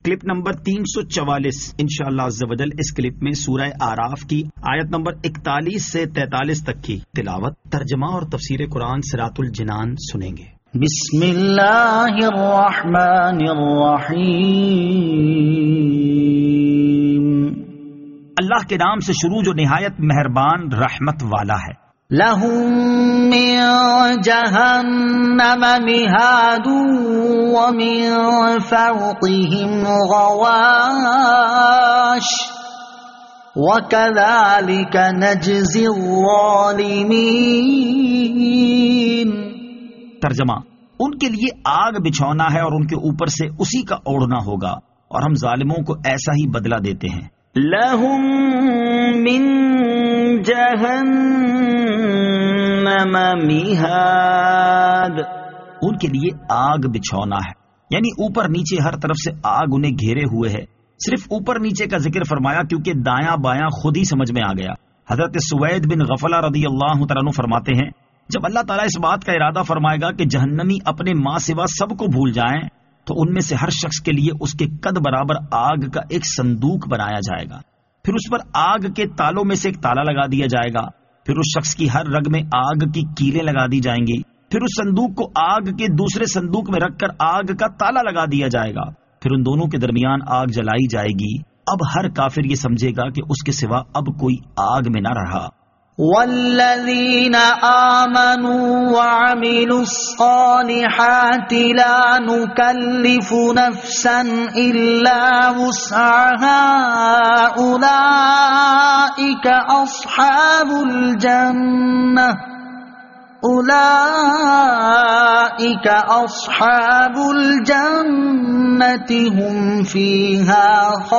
Clip number 344 انشاءاللہ عز و جل. اس کلپ میں سورہ اعراف کی آیت نمبر 41 سے 43 تک کی تلاوت، ترجمہ اور تفسیر قرآن صراط الجنان سنیں گے. بسم اللہ الرحمن الرحیم. اللہ کے نام سے شروع جو نہایت مہربان رحمت والا ہے. لہم من جہنم مہاد ومن فوقہم غواش وکذالک نجزی الظالمین. ترجمہ: ان کے لیے آگ بچھونا ہے اور ان کے اوپر سے اسی کا اوڑھنا ہوگا، اور ہم ظالموں کو ایسا ہی بدلہ دیتے ہیں. لہم من جہنم مہاد. ان کے لیے آگ بچھونا ہے، یعنی اوپر نیچے ہر طرف سے آگ انہیں گھیرے ہوئے ہے. صرف اوپر نیچے کا ذکر فرمایا کیونکہ دایاں بایاں خود ہی سمجھ میں آ گیا. حضرت سوید بن غفلہ رضی اللہ تعالیٰ عنہ فرماتے ہیں، جب اللہ تعالیٰ اس بات کا ارادہ فرمائے گا کہ جہنمی اپنے ماں سوا سب کو بھول جائیں، تو ان میں سے ہر شخص کے لیے اس کے قد برابر آگ کا ایک صندوق بنایا جائے گا. پھر اس پر آگ کے تالوں میں سے ایک تالا لگا دیا جائے گا. پھر اس شخص کی ہر رگ میں آگ کی کیلیں لگا دی جائیں گی. پھر اس صندوق کو آگ کے دوسرے صندوق میں رکھ کر آگ کا تالا لگا دیا جائے گا. پھر ان دونوں کے درمیان آگ جلائی جائے گی. اب ہر کافر یہ سمجھے گا کہ اس کے سوا اب کوئی آگ میں نہ رہا. والذین آمنوا وعملوا الصالحات لا نکلف نفسا الا وسعها اولئک اصحاب الجنة هم فیہا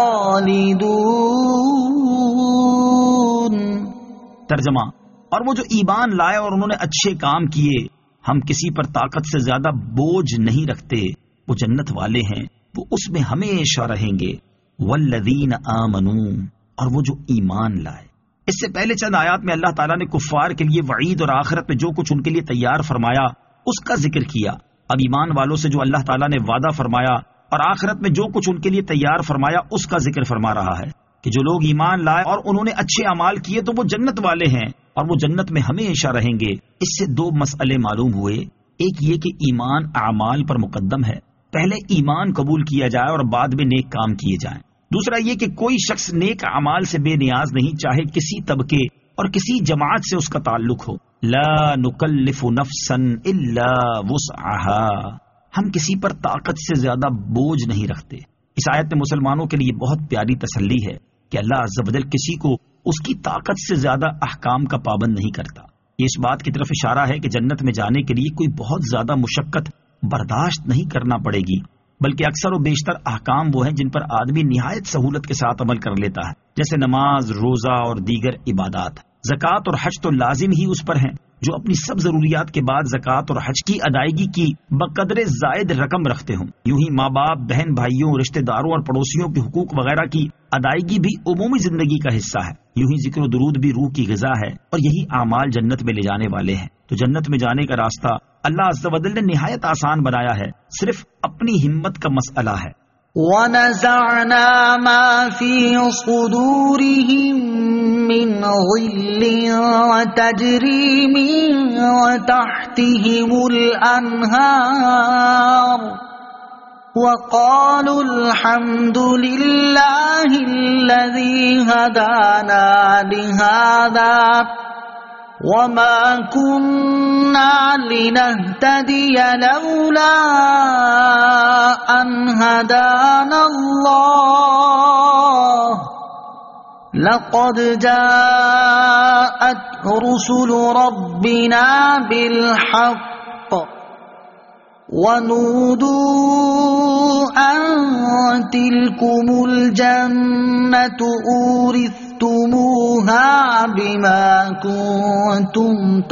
خالدون. ترجمہ: اور وہ جو ایمان لائے اور انہوں نے اچھے کام کیے، ہم کسی پر طاقت سے زیادہ بوجھ نہیں رکھتے، وہ جنت والے ہیں، وہ اس میں ہمیشہ رہیں گے. والذین آمنوا، اور وہ جو ایمان لائے. اس سے پہلے چند آیات میں اللہ تعالیٰ نے کفار کے لیے وعید اور آخرت میں جو کچھ ان کے لیے تیار فرمایا اس کا ذکر کیا. اب ایمان والوں سے جو اللہ تعالیٰ نے وعدہ فرمایا اور آخرت میں جو کچھ ان کے لیے تیار فرمایا اس کا ذکر فرما رہا ہے کہ جو لوگ ایمان لائے اور انہوں نے اچھے اعمال کیے تو وہ جنت والے ہیں اور وہ جنت میں ہمیشہ رہیں گے. اس سے دو مسئلے معلوم ہوئے. ایک یہ کہ ایمان اعمال پر مقدم ہے، پہلے ایمان قبول کیا جائے اور بعد میں نیک کام کیے جائیں. دوسرا یہ کہ کوئی شخص نیک اعمال سے بے نیاز نہیں، چاہے کسی طبقے اور کسی جماعت سے اس کا تعلق ہو. لا نکلف نفسا الا وسعها، ہم کسی پر طاقت سے زیادہ بوجھ نہیں رکھتے. اس آیت میں مسلمانوں کے لیے بہت پیاری تسلی ہے کہ اللہ عز و جل کسی کو اس کی طاقت سے زیادہ احکام کا پابند نہیں کرتا. یہ اس بات کی طرف اشارہ ہے کہ جنت میں جانے کے لیے کوئی بہت زیادہ مشقت برداشت نہیں کرنا پڑے گی، بلکہ اکثر و بیشتر احکام وہ ہیں جن پر آدمی نہایت سہولت کے ساتھ عمل کر لیتا ہے، جیسے نماز، روزہ اور دیگر عبادات. زکوٰۃ اور حج تو لازم ہی اس پر ہیں جو اپنی سب ضروریات کے بعد زکوٰۃ اور حج کی ادائیگی کی بقدر زائد رقم رکھتے ہوں. یوں ہی ماں باپ، بہن بھائیوں، رشتہ داروں اور پڑوسیوں کے حقوق وغیرہ کی ادائیگی بھی عمومی زندگی کا حصہ ہے. یوں ہی ذکر و درود بھی روح کی غذا ہے، اور یہی اعمال جنت میں لے جانے والے ہیں. تو جنت میں جانے کا راستہ اللہ عز و جل نے نہایت آسان بنایا ہے، صرف اپنی ہمت کا مسئلہ ہے. وَنَزَعْنَا مَا فِي صُدُورِهِم مِّنْ غِلٍّ تَجْرِي مِن تَحْتِهِمُ الْأَنْهَارُ وَقَالُوا الْحَمْدُ لِلَّهِ الَّذِي هَدَانَا لِهَذَا وَمَا كُنَّا لِنَهْتَدِيَ لَوْلَا أَنْ هَدَانَا اللَّهُ لَقَدْ جَاءَتْ رُسُلُ رَبِّنَا بِالْحَقِّ وَنُودُوا أَن تِلْكُمُ الْجَنَّةُ أُورِثْتُمُوهَا بِمَا كُنتُمْ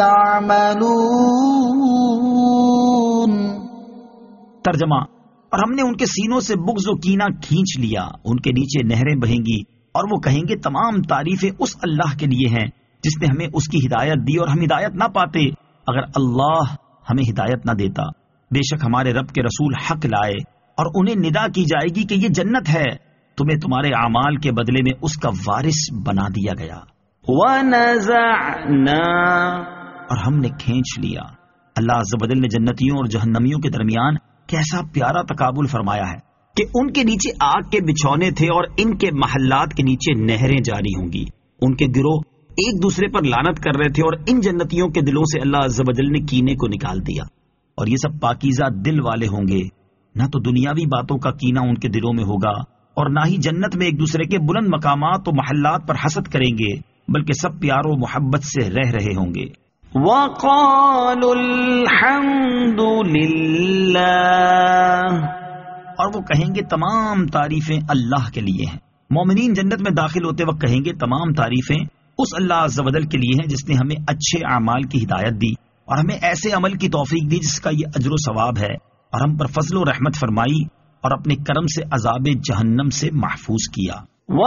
تَعْمَلُونَ. ترجمہ: اور ہم نے ان کے سینوں سے بغض و کینہ کھینچ لیا، ان کے نیچے نہریں بہیں گی اور وہ کہیں گے تمام تعریفیں اس اللہ کے لیے ہیں جس نے ہمیں اس کی ہدایت دی اور ہم ہدایت نہ پاتے اگر اللہ ہمیں ہدایت نہ دیتا. بے شک ہمارے رب کے رسول حق لائے اور انہیں ندا کی جائے گی کہ یہ جنت ہے، تمہیں تمہارے اعمال کے بدلے میں اس کا وارث بنا دیا گیا۔ وَنَزَعْنَا، اور ہم نے کھینچ لیا۔ اللہ عز و جل نے جنتیوں اور جہنمیوں کے درمیان کیسا پیارا تقابل فرمایا ہے کہ ان کے نیچے آگ کے بچھونے تھے اور ان کے محلات کے نیچے نہریں جاری ہوں گی۔ ان کے گروہ ایک دوسرے پر لعنت کر رہے تھے اور ان جنتیوں کے دلوں سے اللہ عز و جل نے کینے کو نکال دیا، اور یہ سب پاکیزہ دل والے ہوں گے۔ نہ تو دنیاوی باتوں کا کینہ ان کے دلوں میں ہوگا اور نہ ہی جنت میں ایک دوسرے کے بلند مقامات و محلات پر حسد کریں گے، بلکہ سب پیار و محبت سے رہ رہے ہوں گے۔ وَقَالُوا الْحَمْدُ لِلَّهِ، اور وہ کہیں گے تمام تعریفیں اللہ کے لیے ہیں۔ مومنین جنت میں داخل ہوتے وقت کہیں گے تمام تعریفیں اس اللہ عز و جل کے لیے ہیں جس نے ہمیں اچھے اعمال کی ہدایت دی اور ہمیں ایسے عمل کی توفیق دی جس کا یہ اجر و ثواب ہے، اور ہم پر فضل و رحمت فرمائی اور اپنے کرم سے عذاب جہنم سے محفوظ کیا۔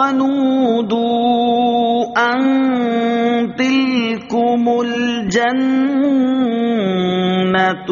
وَنُودُوا أَن تِلْكُمُ الْجَنَّةُ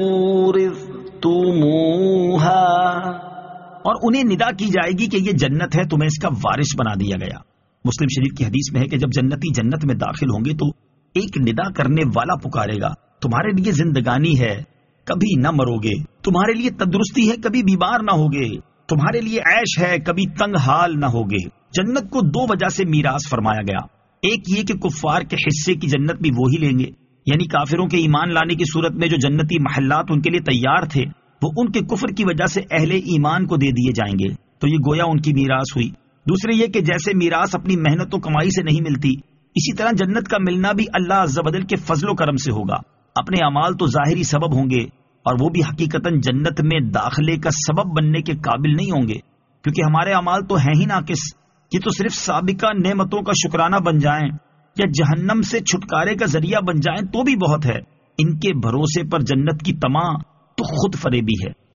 أُورِثْتُمُوهَا، اور انہیں ندا کی جائے گی کہ یہ جنت ہے، تمہیں اس کا وارث بنا دیا گیا۔ مسلم شریف کی حدیث میں ہے کہ جب جنتی جنت میں داخل ہوں گے تو ایک ندا کرنے والا پکارے گا، تمہارے لیے زندگانی ہے، کبھی نہ مرو گے، تمہارے لیے تندرستی ہے، کبھی بیمار نہ ہوگے، تمہارے لیے عیش ہے، کبھی تنگ حال نہ ہوگے۔ جنت کو دو وجہ سے میراث فرمایا گیا، ایک یہ کہ کفار کے حصے کی جنت بھی وہی لیں گے، یعنی کافروں کے ایمان لانے کی صورت میں جو جنتی محلات ان کے لیے تیار تھے وہ ان کے کفر کی وجہ سے اہل ایمان کو دے دیے جائیں گے، تو یہ گویا ان کی میراث ہوئی۔ دوسرے یہ کہ جیسے میراث اپنی محنت و کمائی سے نہیں ملتی، اسی طرح جنت کا ملنا بھی اللہ عز و جل کے فضل و کرم سے ہوگا۔ اپنے اعمال تو ظاہری سبب ہوں گے اور وہ بھی حقیقتاً جنت میں داخلے کا سبب بننے کے قابل نہیں ہوں گے، کیونکہ ہمارے اعمال تو ہیں ہی ناقص، یہ تو صرف سابقہ نعمتوں کا شکرانہ بن جائیں یا جہنم سے چھٹکارے کا ذریعہ بن جائیں تو بھی بہت ہے۔ ان کے بھروسے پر جنت کی طمع تو خود فریبی ہے۔